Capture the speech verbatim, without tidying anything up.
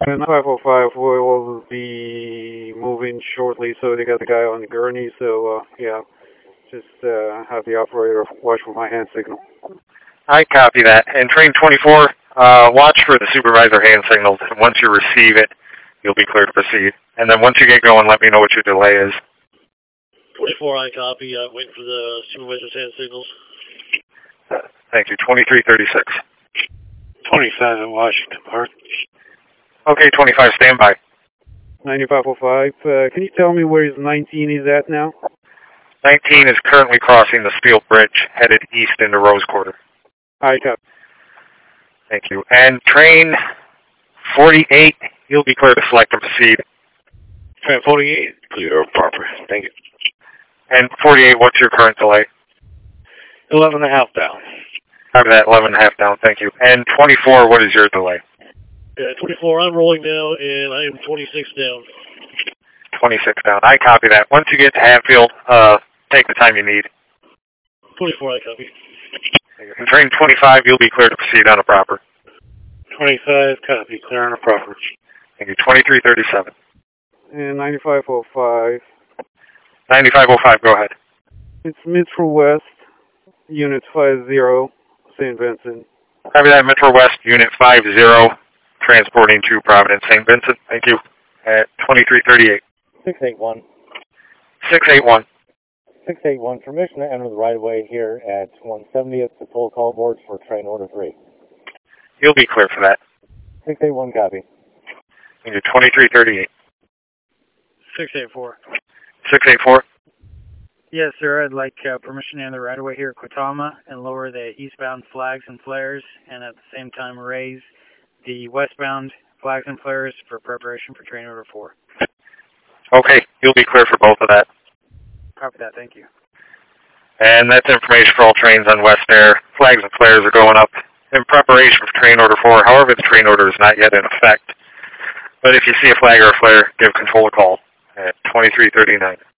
And five oh five will be moving shortly, so they got the guy on the gurney, so uh, yeah, just uh, have the operator watch for my hand signal. I copy that. And train twenty-four, uh, watch for the supervisor hand signals. And once you receive it, you'll be clear to proceed. And then once you get going, let me know what your delay is. twenty-four, I copy. I'm waiting for the supervisor's hand signals. Uh, thank you. twenty-three thirty-six. twenty-five in Washington Park. Okay, twenty-five, stand by. ninety-five oh five, uh, can you tell me where his nineteen is at now? nineteen is currently crossing the steel bridge, headed east into Rose Quarter. All right, copy. Thank you. And train forty-eight, you'll be clear to select and proceed. Train forty-eight, clear proper. Thank you. And forty-eight, what's your current delay? eleven and a half down. Copy that, eleven and a half down, thank you. And twenty-four, what is your delay? Yeah, twenty-four, I'm rolling now, and I am twenty-six down. twenty-six down, I copy that. Once you get to Hatfield, uh, take the time you need. twenty-four, I copy. And train twenty-five, you'll be clear to proceed on a proper. twenty-five, copy, clear on a proper. Thank you, twenty-three thirty-seven. And ninety-five oh five, ninety-five oh five, go ahead. it's Metro West, Unit five zero, Saint Vincent. Copy that, Metro West, Unit five zero, transporting to Providence, Saint Vincent. Thank you. At twenty-three thirty-eight. six eight one. six eight one. six eight one, permission to enter the right-of-way here at one seventieth to full call boards for train order three. You'll be clear for that. six eight one, copy. Thank you, twenty-three thirty-eight. six eight four. six eight four. Yes, sir. I'd like uh, permission to enter the right-of-way here at Quitama and lower the eastbound flags and flares, and at the same time raise the westbound flags and flares for preparation for train order four. Okay, you'll be clear for both of that. Copy that. Thank you. And that's information for all trains on West Air. Flags and flares are going up in preparation for train order four. However, the train order is not yet in effect. But if you see a flag or a flare, give control a call at twenty-three thirty-nine.